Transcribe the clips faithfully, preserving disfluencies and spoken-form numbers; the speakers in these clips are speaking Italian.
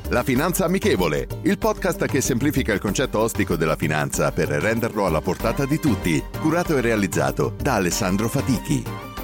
La Finanza Amichevole, il podcast che semplifica il concetto ostico della finanza per renderlo alla portata di tutti, curato e realizzato da Alessandro Fatichi.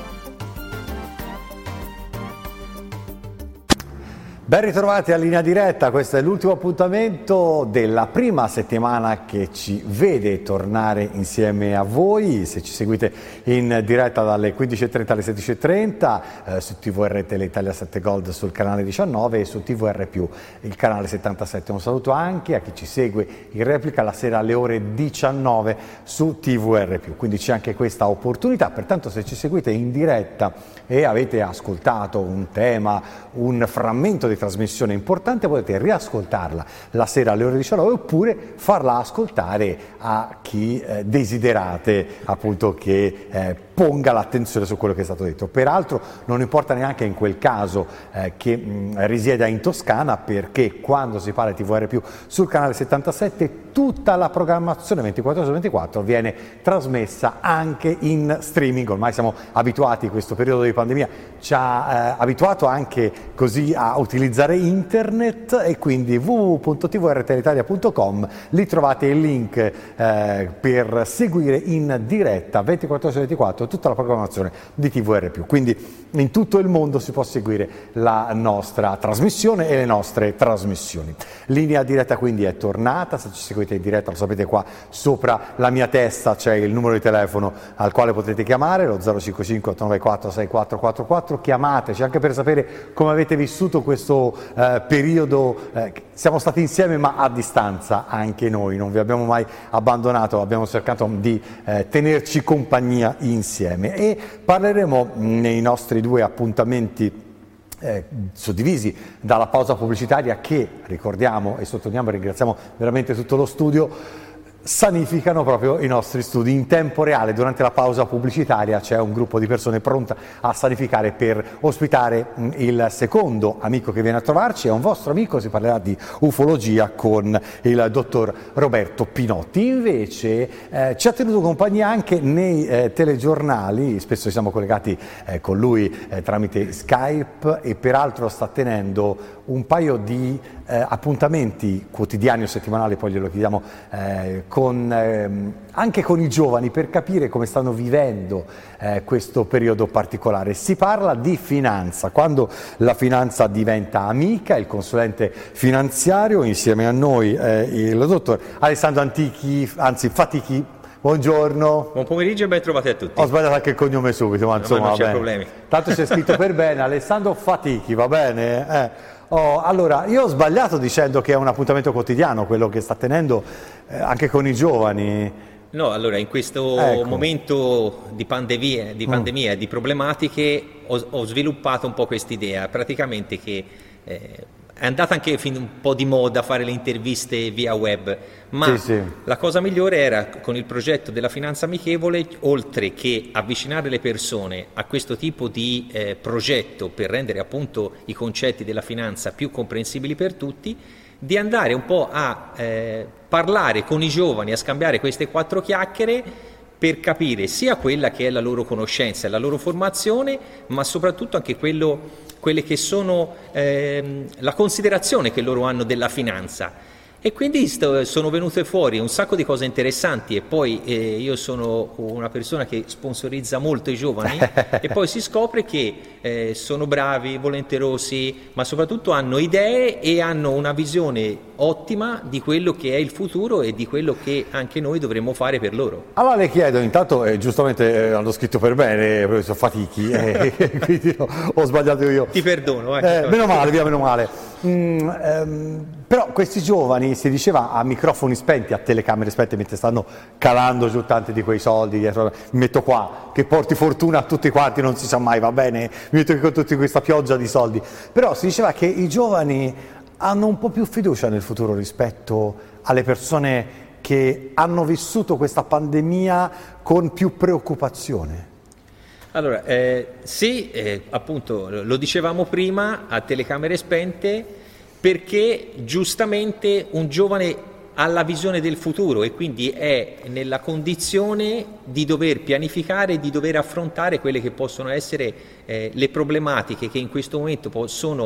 Ben ritrovati a Linea Diretta, questo è l'ultimo appuntamento della prima settimana che ci vede tornare insieme a voi. Se ci seguite in diretta dalle quindici e trenta alle sedici e trenta eh, su T V R Italia sette Gold sul canale diciannove e su T V R più il canale settantasette. Un saluto anche a chi ci segue in replica la sera alle ore diciannove su T V R più, quindi c'è anche questa opportunità. Pertanto se ci seguite in diretta e avete ascoltato un tema, un frammento di trasmissione importante, potete riascoltarla la sera alle ore diciannove oppure farla ascoltare a chi eh, desiderate appunto che eh, ponga l'attenzione su quello che è stato detto. Peraltro non importa neanche in quel caso eh, che mh, risieda in Toscana, perché quando si parla di T V R più sul canale settantasette tutta la programmazione ventiquattro ore su ventiquattro viene trasmessa anche in streaming. Ormai siamo abituati, questo periodo di pandemia ci ha eh, abituato anche così a utilizzare internet, e quindi w w w punto t v r telitalia punto com, lì trovate il link eh, per seguire in diretta ventiquattro ore su ventiquattro tutta la programmazione di T V R più. Quindi in tutto il mondo si può seguire la nostra trasmissione e le nostre trasmissioni. Linea Diretta quindi è tornata, se ci seguite in diretta lo sapete, qua sopra la mia testa c'è il numero di telefono al quale potete chiamare, lo zero cinque cinque otto nove quattro sei quattro quattro quattro. Chiamateci anche per sapere come avete vissuto questo eh, periodo. Eh, siamo stati insieme ma a distanza anche noi, non vi abbiamo mai abbandonato, abbiamo cercato di eh, tenerci compagnia insieme, e parleremo nei nostri due appuntamenti Eh, suddivisi dalla pausa pubblicitaria che, ricordiamo e sottolineiamo e ringraziamo veramente tutto lo studio, sanificano proprio i nostri studi in tempo reale. Durante la pausa pubblicitaria c'è un gruppo di persone pronta a sanificare per ospitare mh, il secondo amico che viene a trovarci. È un vostro amico, si parlerà di ufologia con il dottor Roberto Pinotti. Invece eh, ci ha tenuto compagnia anche nei eh, telegiornali, spesso siamo collegati eh, con lui eh, tramite Skype, e peraltro sta tenendo un paio di eh, appuntamenti quotidiani o settimanali, poi glielo chiediamo, eh, con, ehm, anche con i giovani, per capire come stanno vivendo eh, questo periodo particolare. Si parla di finanza, quando la finanza diventa amica. Il consulente finanziario insieme a noi è il dottor Alessandro Antichi, anzi Fatichi. Buongiorno. Buon pomeriggio e ben trovati a tutti. Ho sbagliato anche il cognome subito, ma insomma, no, ma non c'è va bene. problemi. Tanto c'è scritto per bene, Alessandro Fatichi, va bene? Eh. Oh, allora, io ho sbagliato dicendo che è un appuntamento quotidiano quello che sta tenendo eh, anche con i giovani. No, allora in questo ecco. momento di pandemia, di, pandemia, mm. di problematiche, ho, ho sviluppato un po' quest'idea, praticamente che eh, è andata anche fin un po' di moda fare le interviste via web, ma sì, sì. la cosa migliore era, con il progetto della Finanza Amichevole, oltre che avvicinare le persone a questo tipo di eh, progetto per rendere appunto i concetti della finanza più comprensibili per tutti, di andare un po' a eh, parlare con i giovani, a scambiare queste quattro chiacchiere per capire sia quella che è la loro conoscenza e la loro formazione, ma soprattutto anche quello, quelle che sono ehm, la considerazione che loro hanno della finanza. E quindi sto, sono venute fuori un sacco di cose interessanti, e poi eh, io sono una persona che sponsorizza molto i giovani e poi si scopre che eh, sono bravi, volenterosi, ma soprattutto hanno idee e hanno una visione ottima di quello che è il futuro e di quello che anche noi dovremmo fare per loro. Allora le chiedo, intanto eh, giustamente eh, hanno scritto per bene, professor Fatichi, eh, quindi no, ho sbagliato io. Ti perdono. Eh, eh, meno male, via, meno male. Mm, ehm, però questi giovani, si diceva a microfoni spenti, a telecamere spente, mentre stanno calando giù tanti di quei soldi, dietro, mi metto qua, che porti fortuna a tutti quanti, non si sa mai, va bene, mi metto con tutta questa pioggia di soldi. Però si diceva che i giovani hanno un po' più fiducia nel futuro rispetto alle persone che hanno vissuto questa pandemia con più preoccupazione. Allora, eh, sì, eh, appunto, lo dicevamo prima, a telecamere spente, perché giustamente un giovane ha la visione del futuro e quindi è nella condizione di dover pianificare e di dover affrontare quelle che possono essere eh, le problematiche che in questo momento sono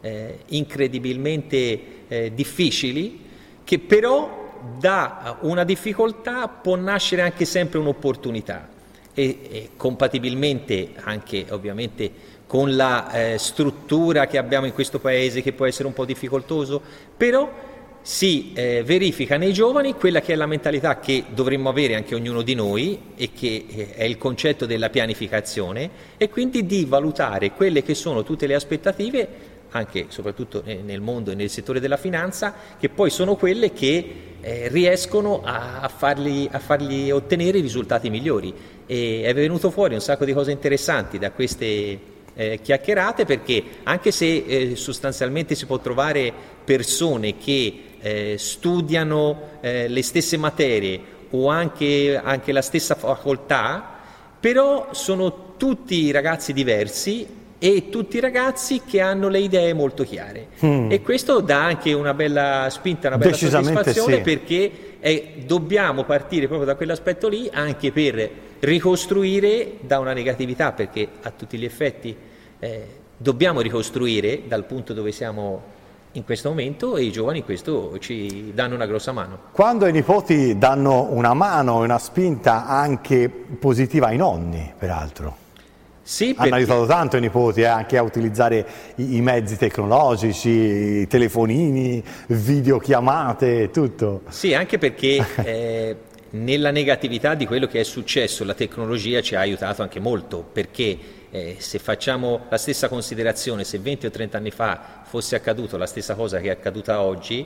eh, incredibilmente eh, difficili, che però da una difficoltà può nascere anche sempre un'opportunità e, e compatibilmente anche ovviamente con la eh, struttura che abbiamo in questo paese, che può essere un po' difficoltoso, però si eh, verifica nei giovani quella che è la mentalità che dovremmo avere anche ognuno di noi e che eh, è il concetto della pianificazione, e quindi di valutare quelle che sono tutte le aspettative, anche soprattutto nel mondo e nel settore della finanza, che poi sono quelle che eh, riescono a, a, farli, a fargli ottenere i risultati migliori. E è venuto fuori un sacco di cose interessanti da queste Eh, chiacchierate, perché anche se eh, sostanzialmente si può trovare persone che eh, studiano eh, le stesse materie o anche, anche la stessa facoltà, però sono tutti ragazzi diversi e tutti ragazzi che hanno le idee molto chiare, mm. e questo dà anche una bella spinta, una bella soddisfazione, sì. Perché eh, dobbiamo partire proprio da quell'aspetto lì, anche per ricostruire da una negatività, perché a tutti gli effetti eh, dobbiamo ricostruire dal punto dove siamo in questo momento, e i giovani in questo ci danno una grossa mano. Quando i nipoti danno una mano, una spinta anche positiva ai nonni, peraltro. Sì, hanno aiutato tanto i nipoti eh, anche a utilizzare i, i mezzi tecnologici, i telefonini, videochiamate, tutto. Sì, anche perché eh, nella negatività di quello che è successo la tecnologia ci ha aiutato anche molto, perché eh, se facciamo la stessa considerazione, se venti o trenta anni fa fosse accaduto la stessa cosa che è accaduta oggi,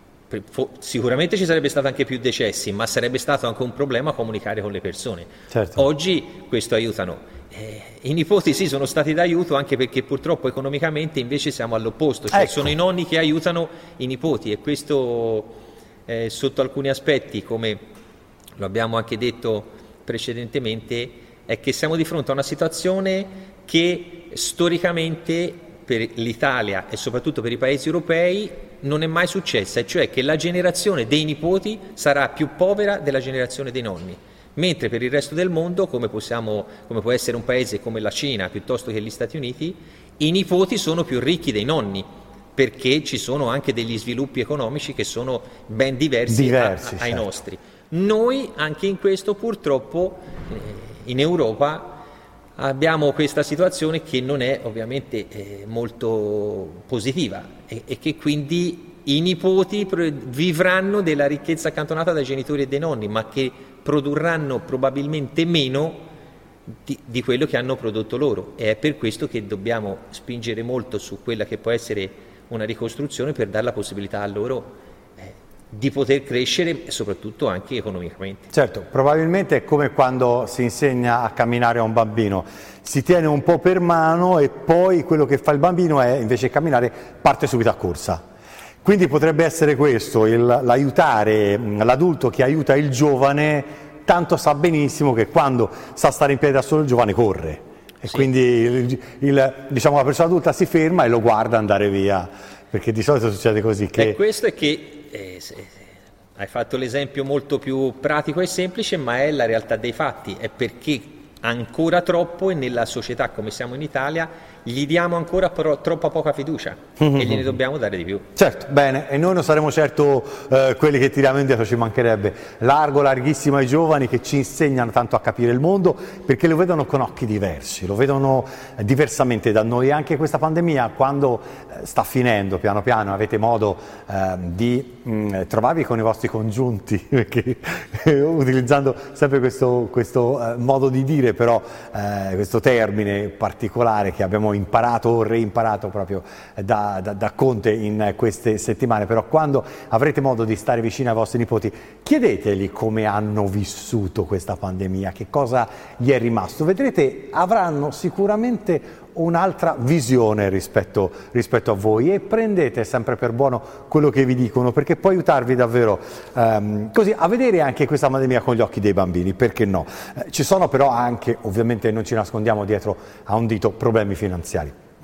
sicuramente ci sarebbe stato anche più decessi, ma sarebbe stato anche un problema comunicare con le persone. Certo. Oggi questo aiutano. Eh, I nipoti sì, sono stati d'aiuto, anche perché purtroppo economicamente invece siamo all'opposto, cioè ecco. Sono i nonni che aiutano i nipoti, e questo eh, sotto alcuni aspetti, come lo abbiamo anche detto precedentemente, è che siamo di fronte a una situazione che storicamente per l'Italia e soprattutto per i paesi europei non è mai successa, e cioè che la generazione dei nipoti sarà più povera della generazione dei nonni. Mentre per il resto del mondo, come, possiamo, come può essere un paese come la Cina piuttosto che gli Stati Uniti, i nipoti sono più ricchi dei nonni, perché ci sono anche degli sviluppi economici che sono ben diversi, diversi a, a, ai certo. nostri. Noi anche in questo purtroppo eh, in Europa abbiamo questa situazione che non è ovviamente eh, molto positiva, e, e che quindi i nipoti vivranno della ricchezza accantonata dai genitori e dai nonni, ma che produrranno probabilmente meno di, di quello che hanno prodotto loro, e è per questo che dobbiamo spingere molto su quella che può essere una ricostruzione, per dare la possibilità a loro eh, di poter crescere, e soprattutto anche economicamente. Certo, probabilmente è come quando si insegna a camminare a un bambino, si tiene un po' per mano e poi quello che fa il bambino è, invece di camminare, parte subito a corsa. Quindi potrebbe essere questo, il, l'aiutare l'adulto che aiuta il giovane, tanto sa benissimo che quando sa stare in piedi da solo il giovane corre, e sì. Quindi il, il, diciamo, la persona adulta si ferma e lo guarda andare via, perché di solito succede così. Che... E questo è che eh, se, se, hai fatto l'esempio molto più pratico e semplice, ma è la realtà dei fatti, è perché ancora troppo, e nella società come siamo in Italia gli diamo ancora però troppa poca fiducia, mm-hmm. e gliene dobbiamo dare di più. Certo, bene, e noi non saremo certo eh, quelli che tiriamo indietro, ci mancherebbe. Largo, larghissimo ai giovani che ci insegnano tanto a capire il mondo, perché lo vedono con occhi diversi, lo vedono eh, diversamente da noi. Anche questa pandemia, quando eh, sta finendo piano piano, avete modo eh, di mh, trovarvi con i vostri congiunti, perché eh, utilizzando sempre questo, questo eh, modo di dire, però eh, questo termine particolare che abbiamo imparato o reimparato proprio da, da, da Conte in queste settimane, però quando avrete modo di stare vicino ai vostri nipoti, chiedetegli come hanno vissuto questa pandemia, che cosa gli è rimasto. Vedrete, avranno sicuramente un'altra visione rispetto, rispetto a voi, e prendete sempre per buono quello che vi dicono, perché può aiutarvi davvero ehm, così a vedere anche questa pandemia con gli occhi dei bambini, perché no? Eh, ci sono però anche, ovviamente non ci nascondiamo dietro a un dito, problemi finanziari.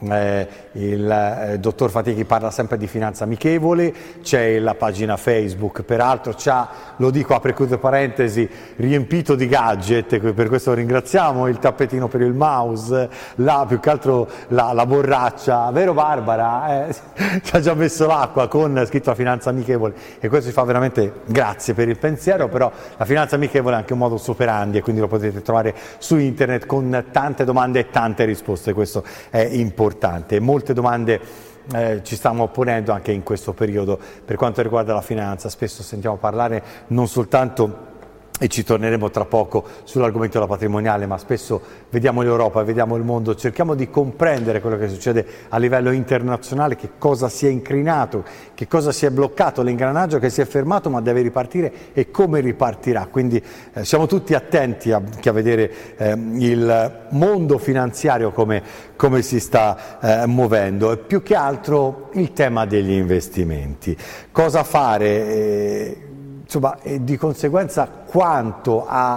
eh, il eh, dottor Fatichi parla sempre di finanza amichevole, c'è la pagina Facebook, peraltro c'ha, lo dico apre chiude parentesi, riempito di gadget, per questo ringraziamo, il tappetino per il mouse, la, più che altro la, la borraccia, vero Barbara? Eh, ci ha già messo l'acqua con scritto la finanza amichevole e questo ci fa veramente grazie per il pensiero, però la finanza amichevole è anche un modus operandi e quindi lo potete trovare su internet con tante domande e tante risposte, questo è importante. Molte domande eh, ci stiamo ponendo anche in questo periodo per quanto riguarda la finanza, spesso sentiamo parlare non soltanto, e ci torneremo tra poco sull'argomento della patrimoniale, ma spesso vediamo l'Europa, vediamo il mondo, cerchiamo di comprendere quello che succede a livello internazionale, che cosa si è incrinato, che cosa si è bloccato, l'ingranaggio che si è fermato ma deve ripartire e come ripartirà. Quindi eh, siamo tutti attenti a, a vedere eh, il mondo finanziario come, come si sta eh, muovendo e più che altro il tema degli investimenti. Cosa fare? Eh, Insomma, e di conseguenza quanto ha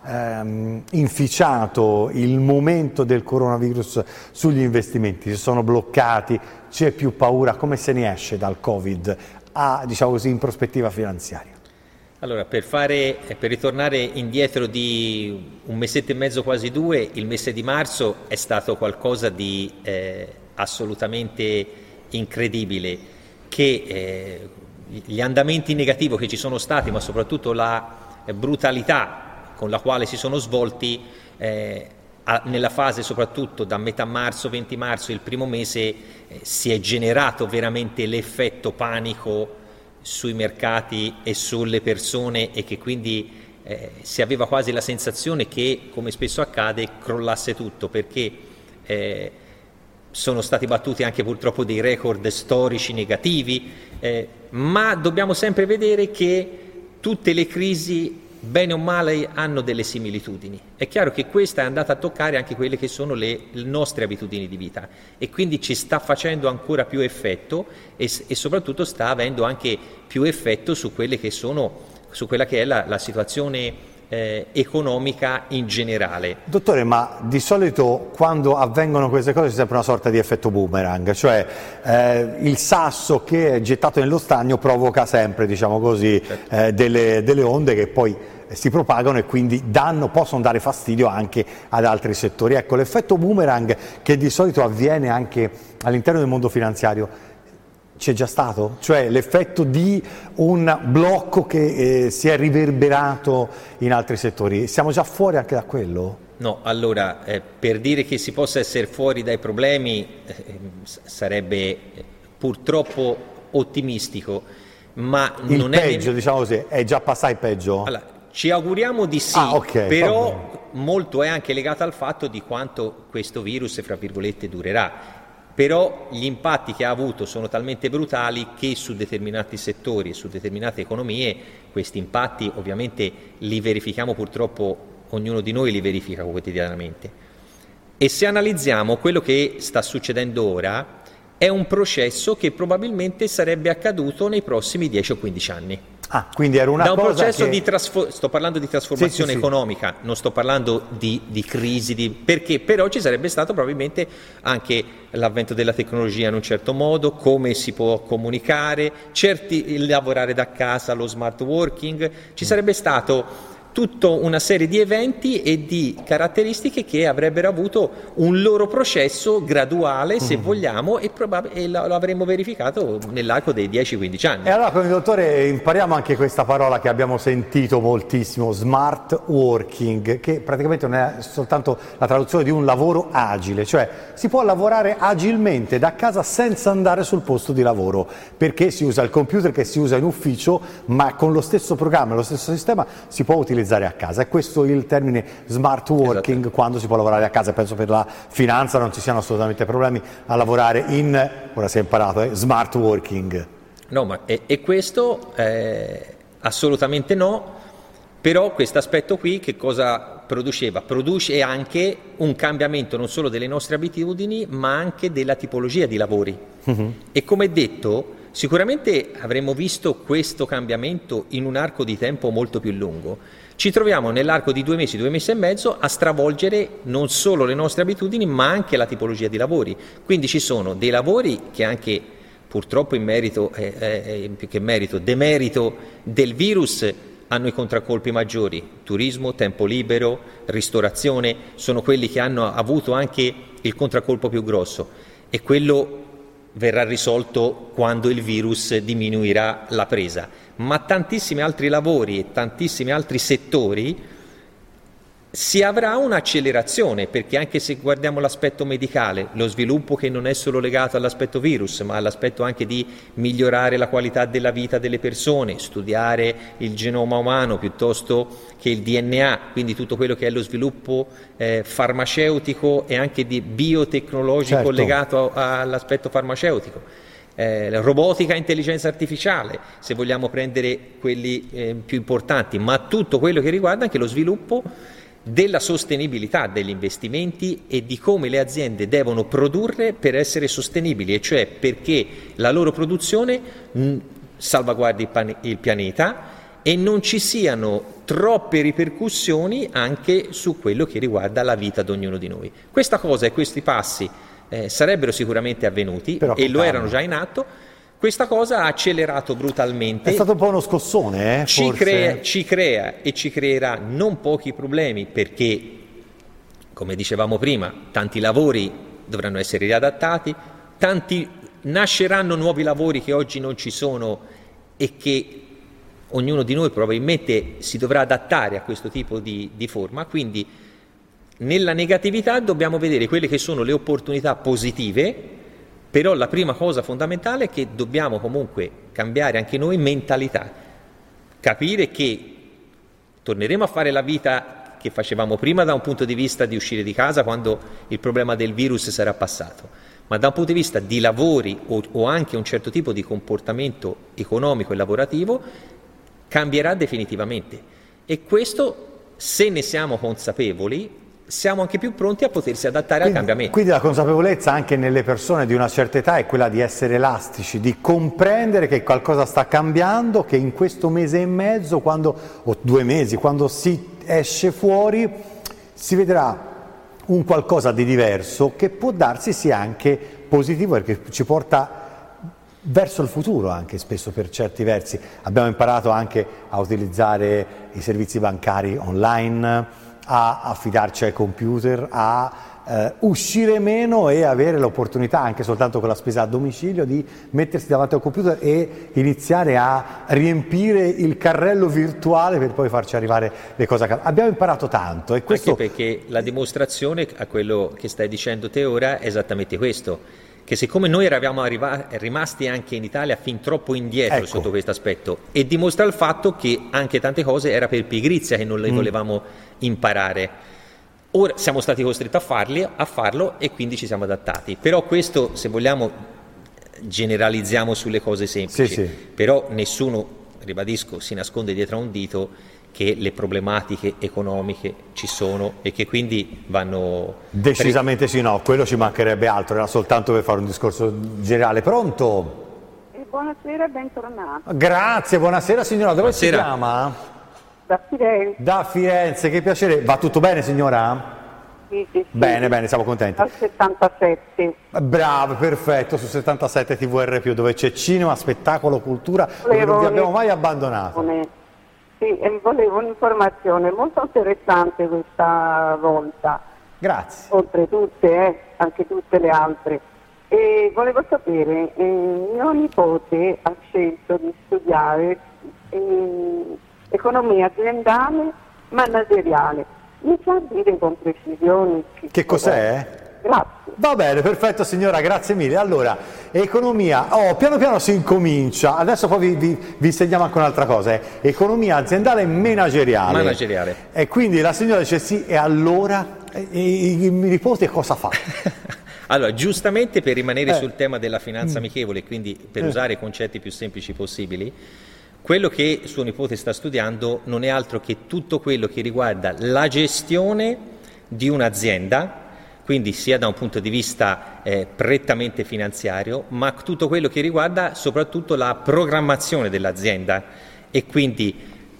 ehm, inficiato il momento del coronavirus sugli investimenti, si sono bloccati, c'è più paura, come se ne esce dal Covid a, diciamo così, in prospettiva finanziaria? Allora, per, fare, per ritornare indietro di un mesetto e mezzo, quasi due, il mese di marzo è stato qualcosa di eh, assolutamente incredibile, che eh, gli andamenti negativi che ci sono stati, ma soprattutto la brutalità con la quale si sono svolti eh, a, nella fase soprattutto da metà marzo, venti marzo, il primo mese, eh, si è generato veramente l'effetto panico sui mercati e sulle persone e che quindi eh, si aveva quasi la sensazione che, come spesso accade, crollasse tutto, perché eh, sono stati battuti anche purtroppo dei record storici negativi, eh, ma dobbiamo sempre vedere che tutte le crisi, bene o male, hanno delle similitudini. È chiaro che questa è andata a toccare anche quelle che sono le, le nostre abitudini di vita e quindi ci sta facendo ancora più effetto e, e soprattutto sta avendo anche più effetto su quelle che sono, su quella che è la, la situazione Eh, economica in generale. Dottore, ma di solito quando avvengono queste cose c'è sempre una sorta di effetto boomerang, cioè eh, il sasso che è gettato nello stagno provoca sempre, diciamo così, certo. eh, delle, delle onde che poi si propagano e quindi danno, possono dare fastidio anche ad altri settori. Ecco, l'effetto boomerang che di solito avviene anche all'interno del mondo finanziario c'è già stato? Cioè l'effetto di un blocco che eh, si è riverberato in altri settori. Siamo già fuori anche da quello? No, allora, eh, per dire che si possa essere fuori dai problemi eh, sarebbe eh, purtroppo ottimistico, ma il non peggio, è... diciamo così, è già passato il peggio? Allora, ci auguriamo di sì, ah, okay, però molto è anche legato al fatto di quanto questo virus, fra virgolette, durerà. Però gli impatti che ha avuto sono talmente brutali che su determinati settori e su determinate economie questi impatti ovviamente li verifichiamo, purtroppo ognuno di noi li verifica quotidianamente. E se analizziamo quello che sta succedendo ora, è un processo che probabilmente sarebbe accaduto nei prossimi dieci o quindici anni. Ah, quindi era una da un cosa processo che... di trasfo- sto parlando di trasformazione sì, sì, economica, sì. Non sto parlando di, di crisi, di... perché però ci sarebbe stato probabilmente anche l'avvento della tecnologia in un certo modo, come si può comunicare, certi il lavorare da casa, lo smart working, ci sarebbe stato tutta una serie di eventi e di caratteristiche che avrebbero avuto un loro processo graduale, se mm. vogliamo, e, probab- e lo, lo avremmo verificato nell'arco dei dieci quindici anni. E allora con il dottore impariamo anche questa parola che abbiamo sentito moltissimo, smart working, che praticamente non è soltanto la traduzione di un lavoro agile, cioè si può lavorare agilmente da casa senza andare sul posto di lavoro, perché si usa il computer che si usa in ufficio, ma con lo stesso programma, lo stesso sistema si può utilizzare a casa. E questo è il termine smart working, esatto. Quando si può lavorare a casa. Penso per la finanza non ci siano assolutamente problemi a lavorare in, ora si è imparato, eh, smart working. No, ma e, e questo eh, assolutamente no, però questo aspetto qui che cosa produceva? Produce anche un cambiamento non solo delle nostre abitudini, ma anche della tipologia di lavori. Mm-hmm. E come detto, Sicuramente avremmo visto questo cambiamento in un arco di tempo molto più lungo. Ci troviamo nell'arco di due mesi, due mesi e mezzo a stravolgere non solo le nostre abitudini ma anche la tipologia di lavori. Quindi ci sono dei lavori che anche purtroppo in merito, eh, eh, più che merito, demerito del virus hanno i contraccolpi maggiori. Turismo, tempo libero, ristorazione sono quelli che hanno avuto anche il contraccolpo più grosso e quello verrà risolto quando il virus diminuirà la presa, ma tantissimi altri lavori e tantissimi altri settori si avrà un'accelerazione, perché anche se guardiamo l'aspetto medicale, lo sviluppo che non è solo legato all'aspetto virus, ma all'aspetto anche di migliorare la qualità della vita delle persone, studiare il genoma umano piuttosto che il D N A, quindi tutto quello che è lo sviluppo eh, farmaceutico e anche di biotecnologico certo. legato a, all'aspetto farmaceutico. Eh, robotica e intelligenza artificiale, se vogliamo prendere quelli eh, più importanti, ma tutto quello che riguarda anche lo sviluppo della sostenibilità degli investimenti e di come le aziende devono produrre per essere sostenibili, e cioè perché la loro produzione mh, salvaguardi il, pan- il pianeta e non ci siano troppe ripercussioni anche su quello che riguarda la vita di ognuno di noi. Questa cosa e questi passi eh, sarebbero sicuramente avvenuti Però e lo calma. erano già in atto. Questa cosa ha accelerato brutalmente. È stato un po' uno scossone, eh, ci, forse. crea, ci crea e ci creerà non pochi problemi, perché, come dicevamo prima, tanti lavori dovranno essere riadattati, tanti nasceranno nuovi lavori che oggi non ci sono e che ognuno di noi probabilmente si dovrà adattare a questo tipo di, di forma. Quindi nella negatività dobbiamo vedere quelle che sono le opportunità positive. Però la prima cosa fondamentale è che dobbiamo comunque cambiare anche noi mentalità, capire che torneremo a fare la vita che facevamo prima da un punto di vista di uscire di casa quando il problema del virus sarà passato, ma da un punto di vista di lavori o, o anche un certo tipo di comportamento economico e lavorativo cambierà definitivamente. E questo, se ne siamo consapevoli, siamo anche più pronti a potersi adattare quindi, al cambiamento. Quindi la consapevolezza anche nelle persone di una certa età è quella di essere elastici, di comprendere che qualcosa sta cambiando, che in questo mese e mezzo, quando, o due mesi, quando si esce fuori, si vedrà un qualcosa di diverso che può darsi sia anche positivo, perché ci porta verso il futuro anche spesso per certi versi. Abbiamo imparato anche a utilizzare i servizi bancari online, a affidarci ai computer, a eh, uscire meno e avere l'opportunità anche soltanto con la spesa a domicilio di mettersi davanti al computer e iniziare a riempire il carrello virtuale per poi farci arrivare le cose a casa. Abbiamo imparato tanto e questo... Anche perché la dimostrazione a quello che stai dicendo te ora è esattamente questo, che siccome noi eravamo arriva- rimasti anche in Italia fin troppo indietro ecco. sotto questo aspetto, e dimostra il fatto che anche tante cose era per pigrizia che non le mm. volevamo imparare. Ora siamo stati costretti a, farli, a farlo e quindi ci siamo adattati. Però questo, se vogliamo, generalizziamo sulle cose semplici. Sì, sì. Però nessuno, ribadisco, si nasconde dietro a un dito che le problematiche economiche ci sono e che quindi vanno... Decisamente sì, no, quello ci mancherebbe altro, era soltanto per fare un discorso generale. Pronto? Eh, buonasera e bentornato. Grazie, buonasera signora, dove Buonasera. si chiama? Da Firenze. Da Firenze, che piacere. Va tutto bene signora? Sì, sì, sì. Bene, bene, siamo contenti. Al settantasette. Bravo, perfetto, su settantasette T V R più, dove c'è cinema, spettacolo, cultura, dove non vi abbiamo mai abbandonato. Sì, e volevo un'informazione molto interessante questa volta. Grazie. Oltre tutte, eh, anche tutte le altre. E volevo sapere, eh, mio nipote ha scelto di studiare eh, economia aziendale manageriale. Mi sa dire con precisione che, che cos'è? Grazie. Va bene, perfetto signora, grazie mille. Allora, economia, oh, piano piano si incomincia, adesso poi vi, vi, vi insegniamo anche un'altra cosa, eh. Economia aziendale e manageriale. Manageriale. E quindi la signora dice sì, e allora e, e, il mio nipote cosa fa? Allora, giustamente per rimanere eh. sul tema della finanza amichevole, quindi per eh. usare i concetti più semplici possibili, quello che suo nipote sta studiando non è altro che tutto quello che riguarda la gestione di un'azienda, quindi sia da un punto di vista eh, prettamente finanziario, ma tutto quello che riguarda soprattutto la programmazione dell'azienda e quindi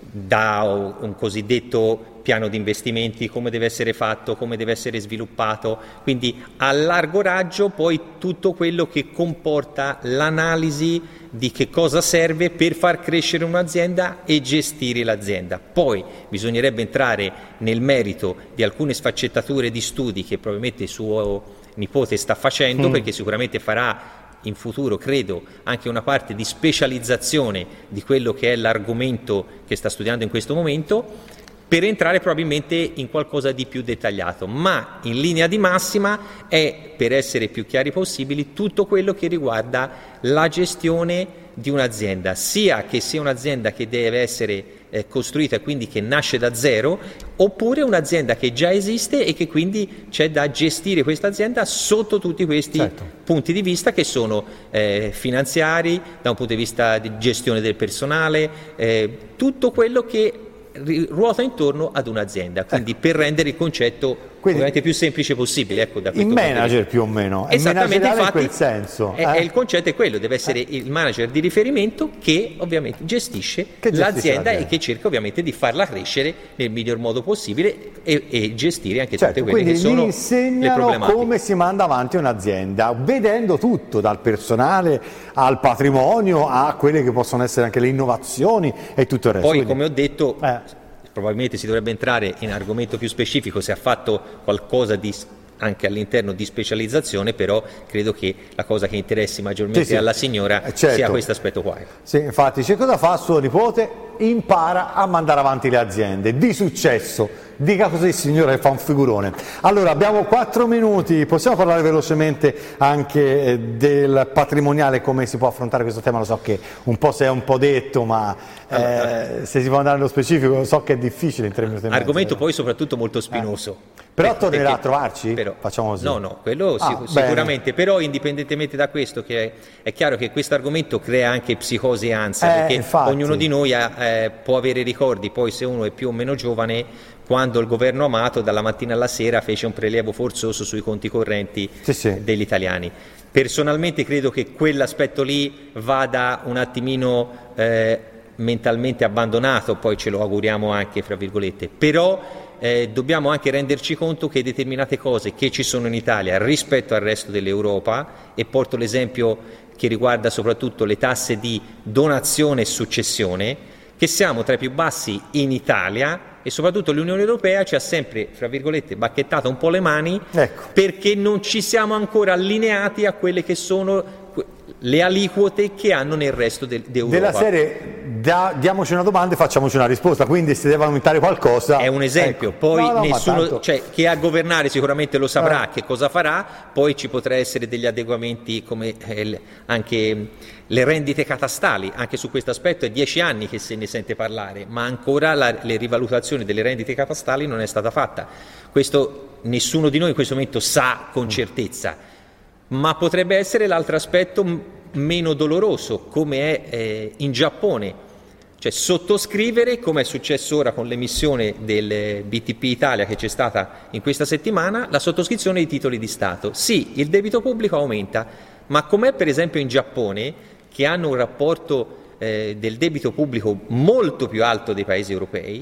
da un cosiddetto piano di investimenti, come deve essere fatto, come deve essere sviluppato, quindi a largo raggio poi tutto quello che comporta l'analisi di che cosa serve per far crescere un'azienda e gestire l'azienda. Poi bisognerebbe entrare nel merito di alcune sfaccettature di studi che probabilmente suo nipote sta facendo, mm. perché sicuramente farà in futuro, credo, anche una parte di specializzazione di quello che è l'argomento che sta studiando in questo momento, per entrare probabilmente in qualcosa di più dettagliato, ma in linea di massima è, per essere più chiari possibili, tutto quello che riguarda la gestione di un'azienda, sia che sia un'azienda che deve essere eh, costruita e quindi che nasce da zero, oppure un'azienda che già esiste e che quindi c'è da gestire questa azienda sotto tutti questi certo. punti di vista che sono eh, finanziari, da un punto di vista di gestione del personale, eh, tutto quello che ruota intorno ad un'azienda, quindi ecco. per rendere il concetto quindi, ovviamente più semplice possibile. Ecco, da il manager più o meno, è esattamente, infatti, in quel senso. È, eh? è il concetto è quello, deve essere eh. il manager di riferimento che ovviamente gestisce, che gestisce l'azienda, l'azienda e che cerca ovviamente di farla crescere nel miglior modo possibile e, e gestire anche certo, tutte quelle che sono le problematiche. Come si manda avanti un'azienda, vedendo tutto, dal personale al patrimonio a quelle che possono essere anche le innovazioni e tutto il resto. Poi, quindi, come ho detto, eh. probabilmente si dovrebbe entrare in argomento più specifico se ha fatto qualcosa di anche all'interno di specializzazione, però credo che la cosa che interessi maggiormente sì, sì. alla signora certo. sia questo aspetto qua. Sì, infatti, c'è cosa fa suo nipote? Impara a mandare avanti le aziende di successo. Dica così, signora, che fa un figurone. Allora, abbiamo quattro minuti, possiamo parlare velocemente anche del patrimoniale, come si può affrontare questo tema? Lo so che un po' si è un po' detto, ma eh, se si può andare nello specifico, so che è difficile in tre minuti e mezzo. Argomento poi soprattutto molto spinoso. Eh. Però per, tornerà perché, a trovarci? Però, Facciamo così. No, no, quello ah, sic- sicuramente, però indipendentemente da questo, che è, è chiaro che questo argomento crea anche psicosi e ansia, eh, perché infatti. ognuno di noi ha, eh, può avere ricordi, poi se uno è più o meno giovane, quando il governo Amato dalla mattina alla sera fece un prelievo forzoso sui conti correnti sì, sì. degli italiani. Personalmente credo che quell'aspetto lì vada un attimino eh, mentalmente abbandonato, poi ce lo auguriamo anche, fra virgolette, però eh, dobbiamo anche renderci conto che determinate cose che ci sono in Italia rispetto al resto dell'Europa, e porto l'esempio che riguarda soprattutto le tasse di donazione e successione, che siamo tra i più bassi in Italia, e soprattutto l'Unione Europea ci ha sempre, fra virgolette, bacchettato un po' le mani, ecco. perché non ci siamo ancora allineati a quelle che sono le aliquote che hanno nel resto de- d'Europa. Della serie, da, diamoci una domanda e facciamoci una risposta, quindi se deve aumentare qualcosa... È un esempio, ecco. poi no, no, nessuno, tanto... cioè, chi a governare sicuramente lo saprà eh. che cosa farà, poi ci potrà essere degli adeguamenti come eh, anche le rendite catastali, anche su questo aspetto è dieci anni che se ne sente parlare, ma ancora la, le rivalutazioni delle rendite catastali non è stata fatta. Questo nessuno di noi in questo momento sa con certezza. Ma potrebbe essere l'altro aspetto m- meno doloroso, come è eh, in Giappone, cioè sottoscrivere, come è successo ora con l'emissione del B T P Italia che c'è stata in questa settimana, la sottoscrizione di titoli di Stato. Sì, il debito pubblico aumenta, ma com'è per esempio in Giappone, che hanno un rapporto eh, del debito pubblico molto più alto dei paesi europei,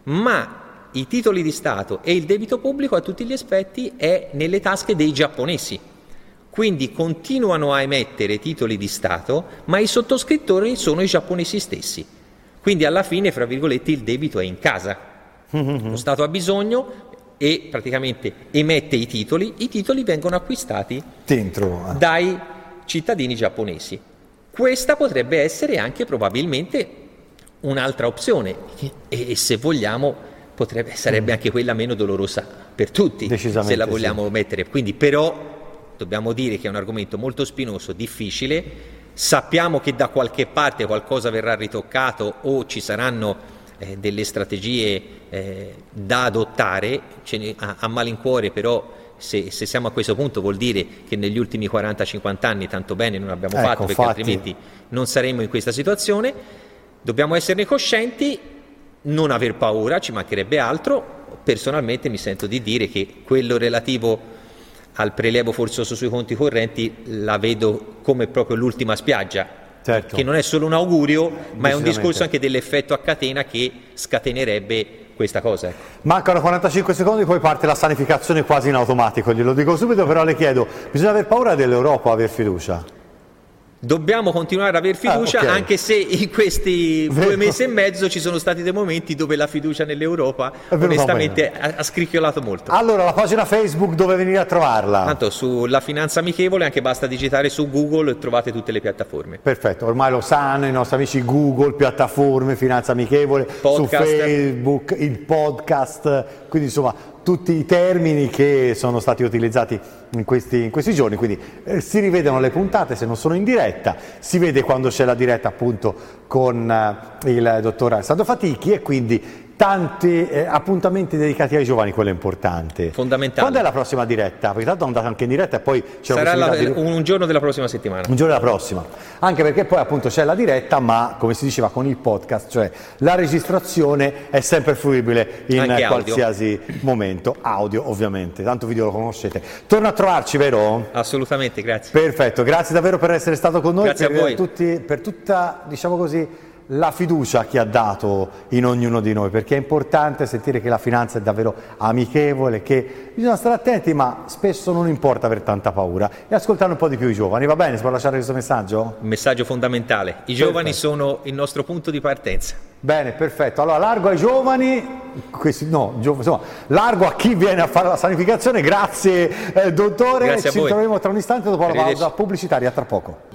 ma i titoli di Stato e il debito pubblico a tutti gli effetti è nelle tasche dei giapponesi. Quindi continuano a emettere titoli di Stato, ma i sottoscrittori sono i giapponesi stessi. Quindi alla fine, fra virgolette, il debito è in casa. Mm-hmm. Lo Stato ha bisogno e praticamente emette i titoli, i titoli vengono acquistati dentro dai cittadini giapponesi. Questa potrebbe essere anche probabilmente un'altra opzione e, e se vogliamo potrebbe, sarebbe anche quella meno dolorosa per tutti, se la vogliamo sì. mettere. Quindi però dobbiamo dire che è un argomento molto spinoso, difficile, sappiamo che da qualche parte qualcosa verrà ritoccato o ci saranno eh, delle strategie eh, da adottare, ce ne, a, a malincuore però se, se siamo a questo punto vuol dire che negli ultimi quaranta cinquanta anni tanto bene non abbiamo ecco, fatto, perché infatti. altrimenti non saremmo in questa situazione. Dobbiamo esserne coscienti, non aver paura, ci mancherebbe altro. Personalmente mi sento di dire che quello relativo al prelievo forzoso sui conti correnti la vedo come proprio l'ultima spiaggia, certo. Che non è solo un augurio, ma è un discorso anche dell'effetto a catena che scatenerebbe questa cosa. Mancano quarantacinque secondi, poi parte la sanificazione quasi in automatico, glielo dico subito, però le chiedo, bisogna aver paura dell'Europa o aver fiducia? Dobbiamo continuare ad aver fiducia, ah, okay. Anche se in questi Vero. due mesi e mezzo ci sono stati dei momenti dove la fiducia nell'Europa onestamente ha, ha scricchiolato molto. Allora, la pagina Facebook dove venire a trovarla? Tanto sulla Finanza Amichevole, anche basta digitare su Google e trovate tutte le piattaforme. Perfetto, ormai lo sanno i nostri amici Google, piattaforme, Finanza Amichevole, podcast. Su Facebook, il podcast, quindi insomma tutti i termini che sono stati utilizzati in questi, in questi giorni, quindi eh, si rivedono le puntate se non sono in diretta, si vede quando c'è la diretta appunto con eh, il dottor Alessandro Fatichi e quindi tanti eh, appuntamenti dedicati ai giovani, quello è importante. Fondamentale. Quando è la prossima diretta? Perché tanto andate anche in diretta e poi c'è sarà la la, di... un giorno della prossima settimana. Un giorno della prossima. Anche perché poi appunto c'è la diretta, ma come si diceva con il podcast, cioè la registrazione è sempre fruibile in anche qualsiasi audio. momento. Audio ovviamente, tanto video lo conoscete. Torna a trovarci, vero? Assolutamente, grazie. Perfetto, grazie davvero per essere stato con noi. Grazie per a voi. Tutti, per tutta, diciamo così, la fiducia che ha dato in ognuno di noi, perché è importante sentire che la finanza è davvero amichevole, che bisogna stare attenti, ma spesso non importa avere tanta paura e ascoltare un po' di più i giovani. Va bene, si può lasciare questo messaggio? Un messaggio fondamentale, i perfetto. Giovani sono il nostro punto di partenza. Bene, perfetto, allora largo ai giovani, questi, no, gio, insomma, largo a chi viene a fare la sanificazione, grazie eh, dottore, grazie ci troveremo tra un istante dopo la pausa pubblicitaria, tra poco.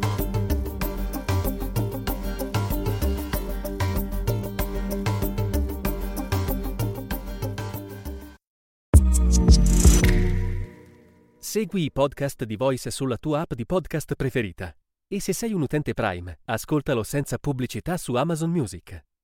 Segui i podcast di Voice sulla tua app di podcast preferita. E se sei un utente Prime, ascoltalo senza pubblicità su Amazon Music.